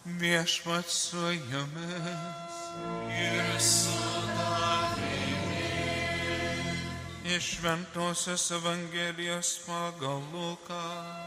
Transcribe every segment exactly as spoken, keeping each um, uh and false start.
Viešpat su jumis. Ir su tavimi. Iš Šventosios Evangelijos pagal Luką.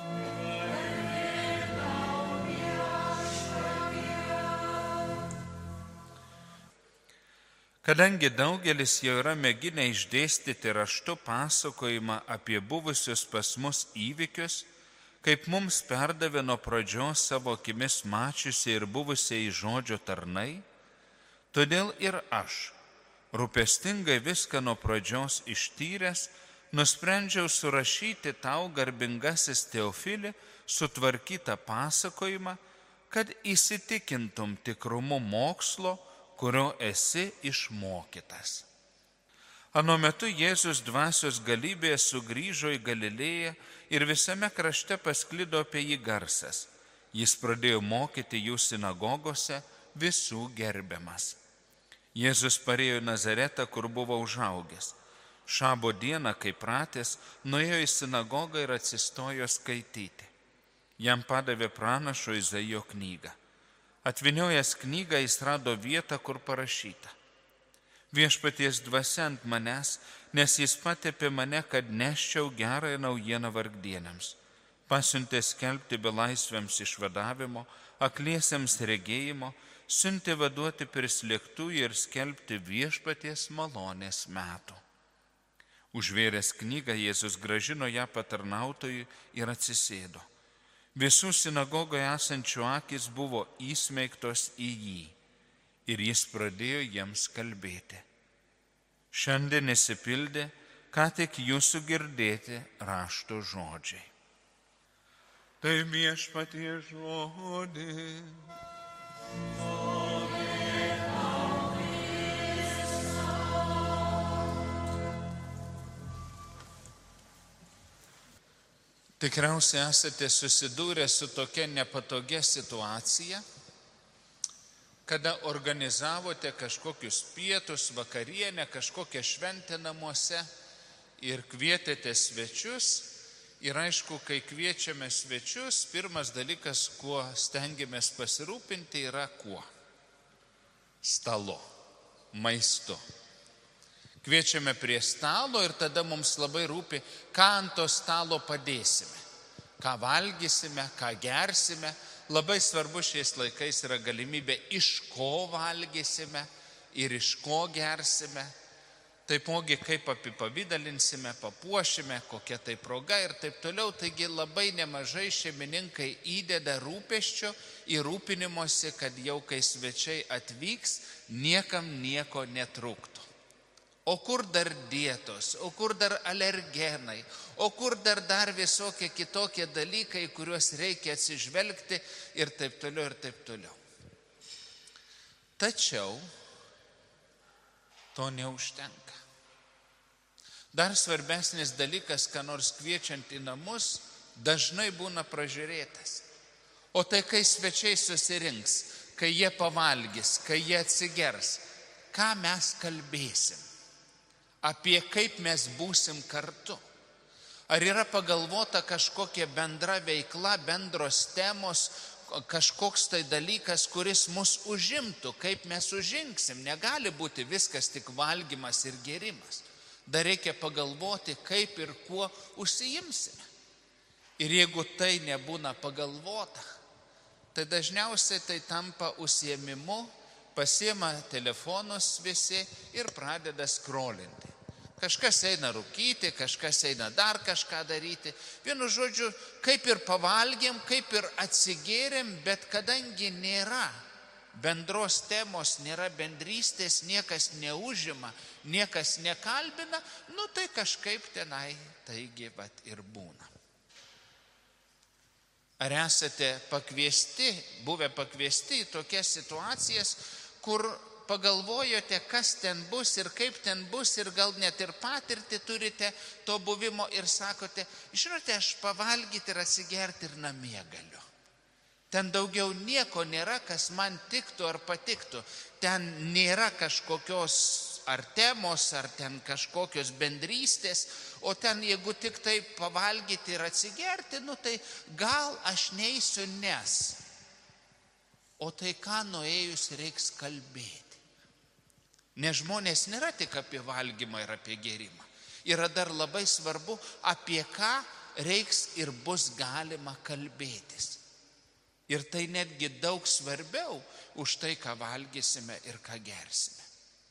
Kadangi daugelis jau yra mėginę išdėstyti raštu pasakojimą apie buvusius pas mus įvykius, kaip mums perdavė nuo pradžios savo akimis mačiusiai ir buvusiai žodžio tarnai, todėl ir aš, rūpestingai viską nuo pradžios ištyręs, nusprendžiau surašyti tau, garbingasis Teofili, sutvarkytą pasakojimą, kad įsitikintum tikrumu mokslo, kurio esi išmokytas. Anuo metu Jėzus dvasios galybėje sugrįžo į Galilėją ir visame krašte pasklido apie jį garsas. Jis pradėjo mokyti jų sinagogose, visų gerbiamas. Jėzus parėjo į Nazaretą, kur buvo užaugęs. Šabo dieną, kaip pratęs, nuėjo į sinagogą ir atsistojo skaityti. Jam padavė pranašo Izaijo knygą. Atviniojęs knygą jis rado vietą, kur parašyta: Viešpaties dvasia ant manęs, nes jis patepė mane, kad neščiau gerąją naujieną vargdieniams. Pasiuntė skelbti belaisviams išvadavimo, akliesiems regėjimo, siuntė vaduoti prislėgtųjų ir skelbti viešpaties malonės metų. Užvėręs knygą, Jėzus grąžino ją patarnautojui ir atsisėdo. Visų sinagogoje esančių akys buvo įsmeigtos į jį ir jis pradėjo jiems kalbėti. Šiandien išsipildė, ką tik jūsų girdėti rašto žodžiai. Tai Viešpaties žodis. Tikriausiai esate susidūrę su tokia nepatogia situacija, kada organizavote kažkokius pietus, vakarienę, kažkokią šventę namuose ir kvietėte svečius. Ir aišku, kai kviečiame svečius, pirmas dalykas, kuo stengiamės pasirūpinti, yra kuo? Stalu, maistu. Kviečiame prie stalo ir tada mums labai rūpi, ką ant to stalo padėsime, ką valgysime, ką gersime. Labai svarbu šiais laikais yra galimybė, iš ko valgysime ir iš ko gersime. Taipogi, kaip apipavydalinsime, papuošime, kokia tai proga ir taip toliau. Taigi labai nemažai šeimininkai įdeda rūpesčio ir rūpinimosi, kad jau kai svečiai atvyks, niekam nieko netrūktų. O kur dar dietos, o kur dar alergenai, o kur dar dar visokie kitokie dalykai, kuriuos reikia atsižvelgti ir taip toliau ir taip toliau. Tačiau to neužtenka. Dar svarbesnis dalykas, ką nors kviečiant į namus, dažnai būna pražiūrėtas. O tai, kai svečiai susirinks, kai jie pavalgys, kai jie atsigers, ką mes kalbėsim? Apie kaip mes būsim kartu. Ar yra pagalvota kažkokia bendra veikla, bendros temos, kažkoks tai dalykas, kuris mus užimtų, kaip mes užimsim. Negali būti viskas tik valgymas ir gėrimas. Dar reikia pagalvoti, kaip ir kuo užsiimsime. Ir jeigu tai nebūna pagalvota, tai dažniausiai tai tampa užsiėmimu, pasiema telefonus visi ir pradeda skrolinti. Kažkas eina rūkyti, kažkas eina dar kažką daryti. Vienu žodžiu, kaip ir pavalgėm, kaip ir atsigėrėm, bet kadangi nėra bendros temos, nėra bendrystės, niekas neužima, niekas nekalbina, nu tai kažkaip tenai taigi vat ir būna. Ar esate pakviesti, buvę pakviesti į tokias situacijas, kur pagalvojote, kas ten bus ir kaip ten bus ir gal net ir patirtį turite to buvimo ir sakote, žinote, aš pavalgyti ir atsigerti ir namie galiu. Ten daugiau nieko nėra, kas man tiktų ar patiktų. Ten nėra kažkokios ar temos, ar ten kažkokios bendrystės, o ten jeigu tik tai pavalgyti ir atsigerti, nu tai gal aš neisiu, nes o tai ką nuėjus reiks kalbėti. Nes žmonės nėra tik apie valgymą ir apie gėrimą. Yra dar labai svarbu, apie ką reiks ir bus galima kalbėtis. Ir tai netgi daug svarbiau už tai, ką valgysime ir ką gersime.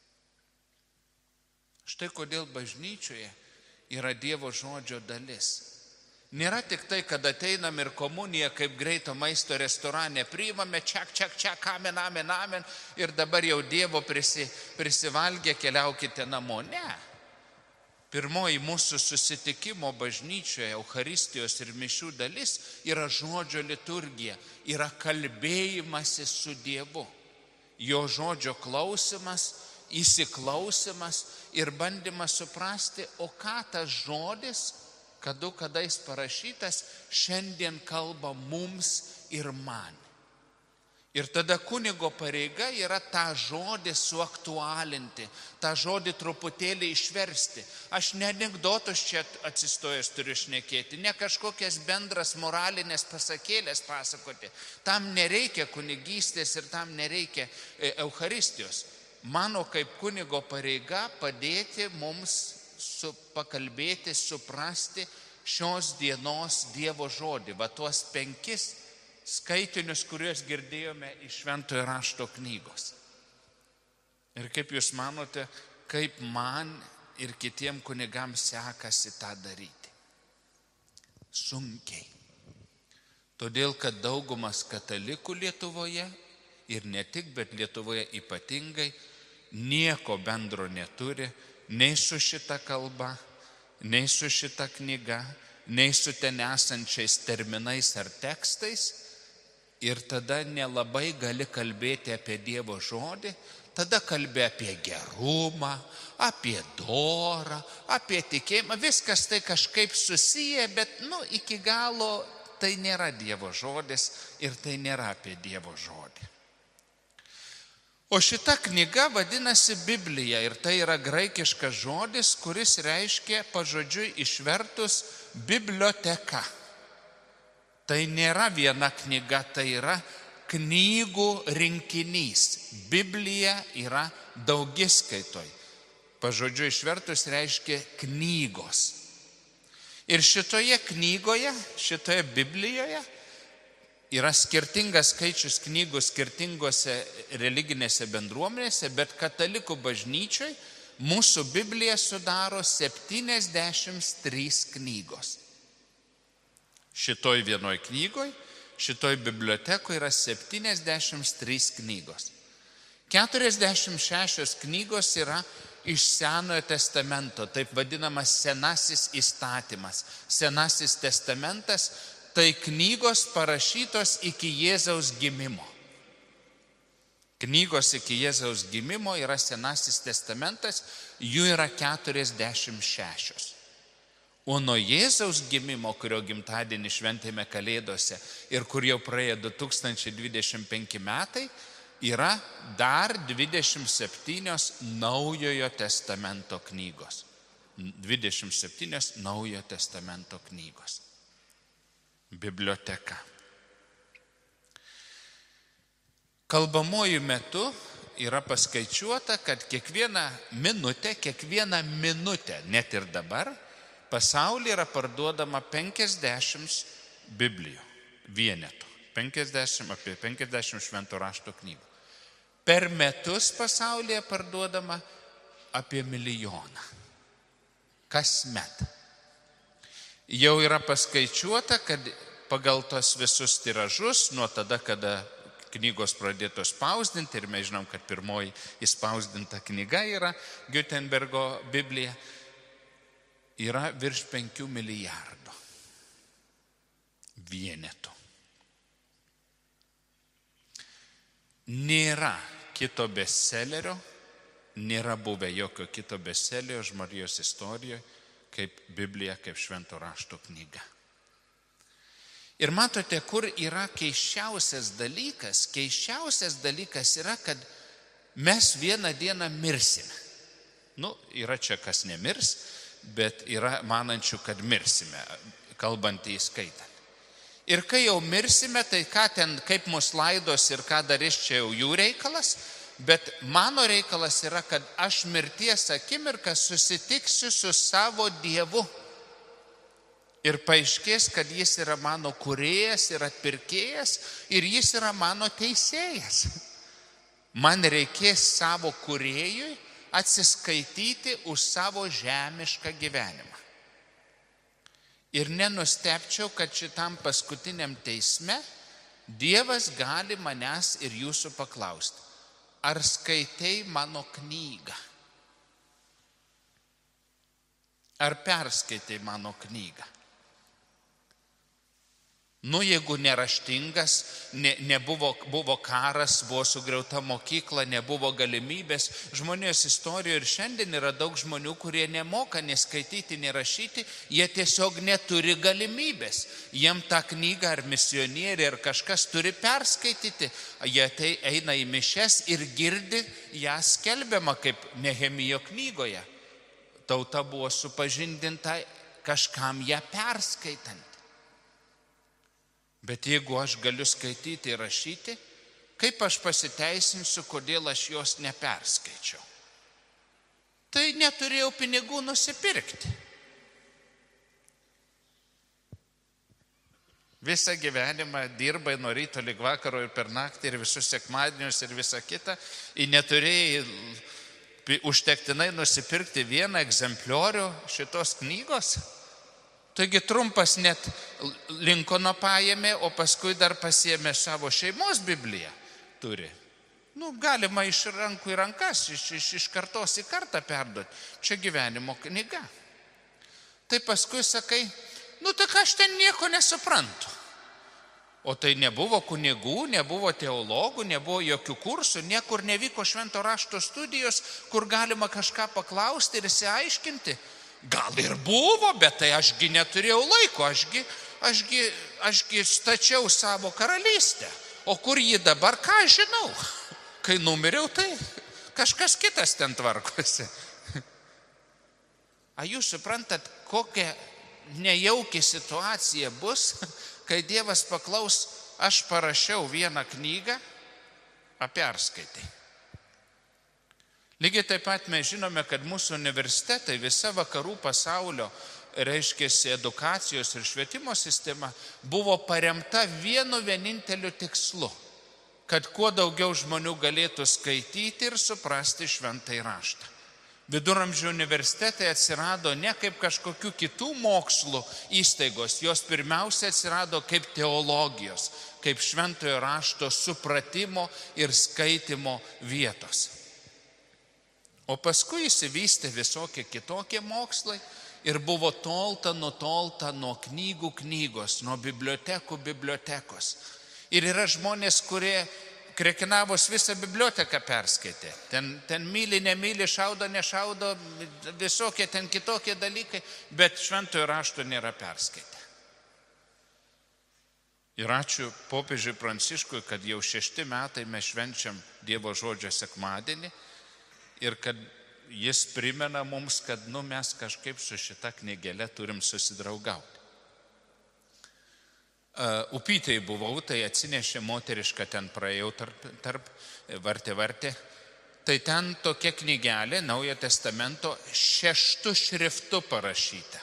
Štai kodėl bažnyčioje yra Dievo žodžio dalis. Nėra tik tai, kad ateinam ir komuniją kaip greito maisto restorane priimame, čiak, čiak, čiak, amen, amen, amen, ir dabar jau Dievo prisi, prisivalgė, keliaukite namo. Ne. Pirmoji mūsų susitikimo bažnyčioje, Eucharistijos ir mišių dalis yra žodžio liturgija, yra kalbėjimasis su Dievu. Jo žodžio klausimas, įsiklausimas ir bandymas suprasti, o ką tas žodis, kadu kadais parašytas, šiandien kalba mums ir man. Ir tada kunigo pareiga yra tą žodį suaktualinti, tą žodį truputėlį išversti. Aš ne anekdotus čia atsistojęs turiu šnekėti, ne kažkokias bendras moralinės pasakėlės pasakoti. Tam nereikia kunigystės ir tam nereikia Eucharistijos. Mano kaip kunigo pareiga padėti mums su, pakalbėti, suprasti šios dienos Dievo žodį, va tuos penkis skaitinius, kuriuos girdėjome iš Šventojo rašto knygos. Ir kaip jūs manote, kaip man ir kitiem kunigams sekasi tą daryti? Sunkiai. Todėl, kad daugumas katalikų Lietuvoje, ir ne tik, bet Lietuvoje ypatingai, nieko bendro neturi nei su šita kalba, nei su šita knyga, nei su ten esančiais terminais ar tekstais. Ir tada nelabai gali kalbėti apie Dievo žodį, tada kalbė apie gerumą, apie dorą, apie tikėjimą. Viskas tai kažkaip susiję, bet nu, iki galo tai nėra Dievo žodis ir tai nėra apie Dievo žodį. O šita knyga vadinasi Biblija ir tai yra graikiškas žodis, kuris reiškia pažodžiui išvertus biblioteka. Tai nėra viena knyga, tai yra knygų rinkinys. Biblija yra daugiskaitoj. Pažodžiui išvertus reiškia knygos. Ir šitoje knygoje, šitoje Biblijoje yra skirtingas skaičius knygų skirtingose religinėse bendruomenėse, bet katalikų bažnyčioj mūsų Biblija sudaro septyniasdešimt trys knygos. Šitoj vienoj knygoj, šitoj bibliotekoje yra septyniasdešimt trys knygos. keturiasdešimt šešios knygos yra iš Senojo testamento, taip vadinamas Senasis įstatymas. Senasis testamentas tai knygos parašytos iki Jėzaus gimimo. Knygos iki Jėzaus gimimo yra Senasis testamentas, jų yra keturiasdešimt šešios. O nuo Jėzaus gimimo, kurio gimtadienį šventėme Kalėdose ir kur jau praėjo du tūkstančiai dvidešimt penki metai, yra dar dvidešimt septynios Naujojo testamento knygos. dvidešimt septynios Naujojo testamento knygos. Biblioteka. Kalbamuoju metu yra paskaičiuota, kad kiekvieną minutę, kiekvieną minutę, net ir dabar, pasaulyje yra parduodama penkiasdešimt Biblijų vienetų. penkiasdešimt, apie penkiasdešimt švento rašto knygų. Per metus pasaulyje parduodama apie milijoną. Kasmet. Jau yra paskaičiuota, kad pagal tos visus tiražus, nuo tada, kada knygos pradėtos spausdinti, ir mes žinom, kad pirmoji įspausdinta knyga yra Gutenbergo Biblija, yra virš penkių milijardų vienetų. Nėra kito bestsellerio, nėra buvę jokio kito bestsellerio žmonijos istorijoje, kaip Biblija, kaip švento rašto knyga. Ir matote, kur yra keiščiausias dalykas? Keiščiausias dalykas yra, kad mes vieną dieną mirsime. Nu, yra čia kas nemirs, bet yra manančių, kad mirsime, kalbant įskaitant. Ir kai jau mirsime, tai ką ten, kaip mus laidos ir ką darys, čia jau jų reikalas. Bet mano reikalas yra, kad aš mirties akimirką susitiksiu su savo Dievu. Ir paaiškės, kad jis yra mano kūrėjas ir atpirkėjas ir jis yra mano teisėjas. Man reikės savo kūrėjui atsiskaityti už savo žemišką gyvenimą. Ir nenustepčiau, kad šitam paskutiniam teisme Dievas gali manęs ir jūsų paklausti, ar skaitei mano knygą? Ar perskaitei mano knygą? Nu, jeigu neraštingas, ne, nebuvo buvo karas, buvo sugriauta mokykla, nebuvo galimybės. Žmonijos istorijoje ir šiandien yra daug žmonių, kurie nemoka neskaityti, nerašyti, jie tiesiog neturi galimybės. Jiem tą knygą ar misionieriai ar kažkas turi perskaityti. Jie tai eina į mišias ir girdi ją skelbiamą kaip Nehemijo knygoje. Tauta buvo supažindinta kažkam ją perskaitant. Bet jeigu aš galiu skaityti ir rašyti, kaip aš pasiteisinsiu, kodėl aš jos neperskaičiau? Tai neturėjau pinigų nusipirkti. Visą gyvenimą dirbai nuo ryto lig vakaro ir per naktį ir visus sekmadienius ir visą kitą. Ir neturėjai užtektinai nusipirkti vieną egzempliorių šitos knygos. Taigi Trumpas net Linkono paėmė, o paskui dar pasiėmė savo šeimos Bibliją. Turi. Nu, galima iš rankų į rankas, iš, iš, iš kartos į kartą perduoti. Čia gyvenimo knyga. Tai paskui sakai, nu tak aš ten nieko nesuprantu. O tai nebuvo kunigų, nebuvo teologų, nebuvo jokių kursų, niekur nevyko švento rašto studijos, kur galima kažką paklausti ir išsiaiškinti. Gal ir buvo, bet tai ašgi neturėjau laiko, ašgi, ašgi, ašgi stačiau savo karalystę. O kur ji dabar, ką žinau? Kai numiriau, tai kažkas kitas ten tvarkosi. A jūs suprantat, kokia nejauki situacija bus, kai Dievas paklaus, aš parašiau vieną knygą, a perskaitai. Lygiai taip pat mes žinome, kad mūsų universitetai, visa vakarų pasaulio, reiškiasi edukacijos ir švietimo sistema, buvo paremta vienu vieninteliu tikslu, kad kuo daugiau žmonių galėtų skaityti ir suprasti šventąjį raštą. Viduramžių universitetai atsirado ne kaip kažkokių kitų mokslų įstaigos, jos pirmiausia atsirado kaip teologijos, kaip šventojo rašto supratimo ir skaitimo vietos. O paskui įsivystė visokie kitokie mokslai ir buvo tolta, nutolta nuo knygų knygos, nuo bibliotekų bibliotekos. Ir yra žmonės, kurie Krekenavos visą biblioteką perskaitė. Ten, ten myli, nemyli, šaudo, nešaudo, visokie ten kitokie dalykai, bet šventojo rašto nėra perskaitę. Ir ačiū popiežiui Pranciškui, kad jau šešti metai mes švenčiam Dievo žodžio sekmadienį. Ir kad jis primena mums, kad nu, mes kažkaip su šita knygelė turim susidraugauti. Uh, Upytėj buvau, tai atsinešė moterišką, ten praėjau tarp, tarp vartė, vartė. Tai ten tokia knygelė, Naujo testamento, šeštu šriftu parašyta.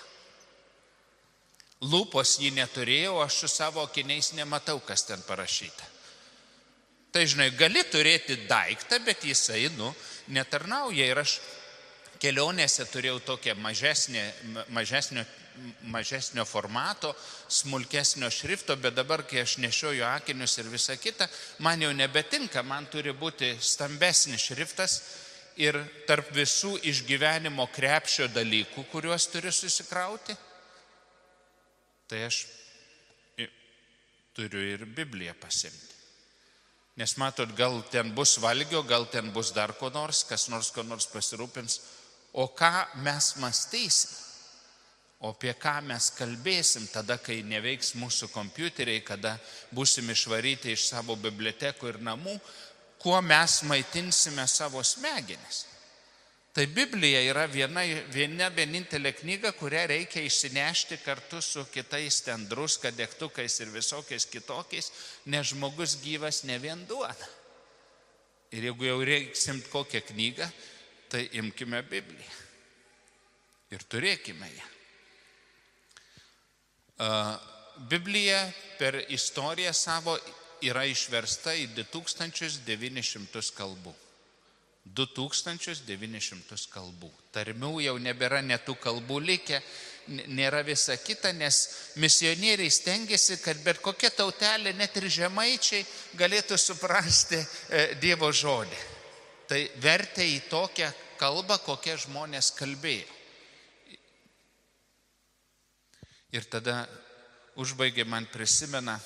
Lūpos jį neturėjau, aš su savo akiniais nematau, kas ten parašyta. Tai, žinai, gali turėti daiktą, bet jisai, nu, netarnauja. Ir aš kelionėse turėjau tokią mažesnė, mažesnio, mažesnio formato, smulkesnio šrifto, bet dabar, kai aš nešioju akinius ir visą kitą, man jau nebetinka, man turi būti stambesnis šriftas ir tarp visų išgyvenimo krepšio dalykų, kuriuos turiu susikrauti, tai aš turiu ir Bibliją pasimti. Nes matot, gal ten bus valgio, gal ten bus dar ko nors, kas nors ko nors pasirūpins. O ką mes mąstysim? O apie ką mes kalbėsim tada, kai neveiks mūsų kompiuteriai, kada būsim išvaryti iš savo bibliotekų ir namų, kuo mes maitinsime savo smegenis? Tai Biblija yra viena, viena vienintelė knyga, kurią reikia išsinešti kartu su kitais ten druska, degtukais ir visokiais kitokiais, nes žmogus gyvas ne vien duona. Ir jeigu jau reiks imti kokią knygą, tai imkime Bibliją ir turėkime ją. Biblija per istoriją savo yra išversta į du tūkstančius devynis šimtus kalbų. du tūkstančius devynis šimtus kalbų. Tarmių jau nebėra netų kalbų likę, nėra visa kita, nes misionieriai stengiasi, kad bet kokia tautelė, net ir žemaičiai, galėtų suprasti Dievo žodį. Tai vertė į tokią kalbą, kokie žmonės kalbėjo. Ir tada užbaigė man prisimena,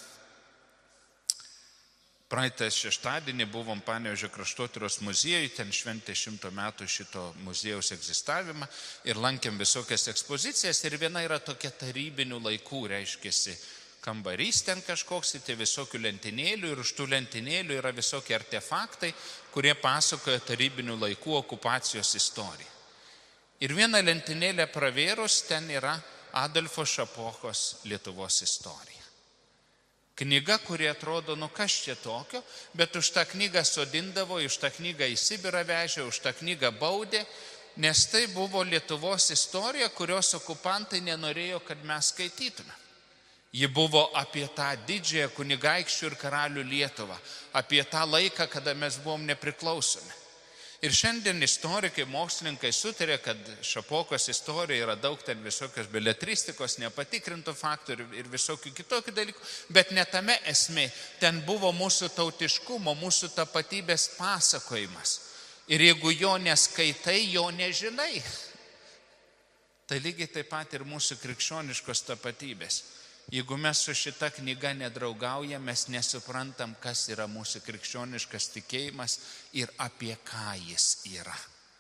praeitą šeštadienį buvom Panevėžio kraštotyros muziejui, ten šventė šimto metų šito muziejaus egzistavimą ir lankėm visokias ekspozicijas ir viena yra tokia tarybinių laikų, reiškiasi kambarys ten kažkoks, tai visokių lentynėlių ir už tų lentynėlių yra visokie artefaktai, kurie pasakoja tarybinių laikų okupacijos istoriją. Ir vieną lentynėlę pravėrus ten yra Adolfo Šapokos Lietuvos istorija. Knyga, kuri atrodo, nu kas čia tokio, bet už tą knygą sodindavo, už tą knygą į Sibirą vežė, už tą knygą baudė, nes tai buvo Lietuvos istorija, kurios okupantai nenorėjo, kad mes skaitytume. Ji buvo apie tą didžiąją kunigaikščių ir karalių Lietuvą, apie tą laiką, kada mes buvom nepriklausomi. Ir šiandien istorikai, mokslininkai sutarė, kad Šapokos istorija yra daug ten visokios beletristikos, nepatikrintų faktų ir, ir visokių kitokių dalykų, bet ne tame esmė. Ten buvo mūsų tautiškumo, mūsų tapatybės pasakojimas. Ir jeigu jo neskaitai, jo nežinai. Tai lygiai taip pat ir mūsų krikščioniškos tapatybės. Jeigu mes su šita knyga nedraugaujam, mes nesuprantam, kas yra mūsų krikščioniškas tikėjimas ir apie ką jis yra.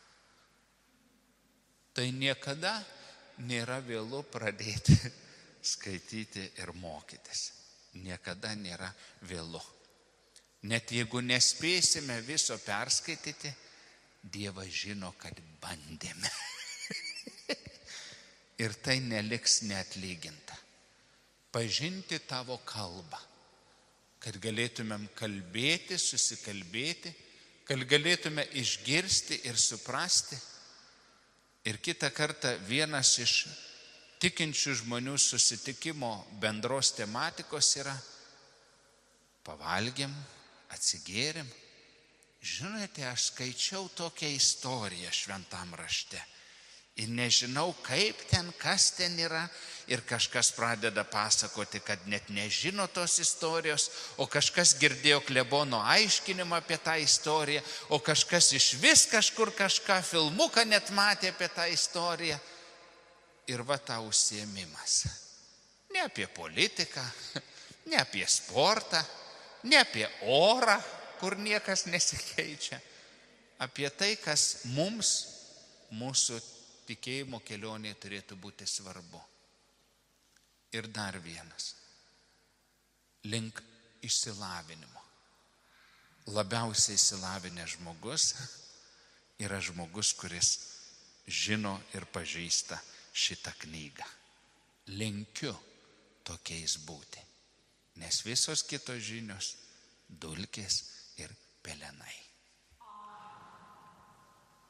Tai niekada nėra vėlu pradėti skaityti ir mokytis. Niekada nėra vėlu. Net jeigu nespėsime viso perskaityti, Dievas žino, kad bandėme. Ir tai neliks neatlyginta. Pažinti tavo kalbą, kad galėtumėm kalbėti, susikalbėti, kad galėtume išgirsti ir suprasti. Ir kitą kartą vienas iš tikinčių žmonių susitikimo bendros tematikos yra pavalgėm, atsigėrėm. Žinote, aš skaičiau tokią istoriją šventam rašte. Ir nežinau, kaip ten, kas ten yra. Ir kažkas pradeda pasakoti, kad net nežino tos istorijos, o kažkas girdėjo klebono aiškinimą apie tą istoriją, o kažkas iš vis kažkur kažką filmuką net matė apie tą istoriją. Ir va tą užsiėmimas. Ne apie politiką, ne apie sportą, ne apie orą, kur niekas nesikeičia. Apie tai, kas mums, mūsų tikėjimo kelionė turėtų būti svarbu. Ir dar vienas. Link išsilavinimo. Labiausiai išsilavinęs žmogus yra žmogus, kuris žino ir pažįsta šitą knygą. Linkiu tokiais būti. Nes visos kitos žinios dulkės ir pelenai.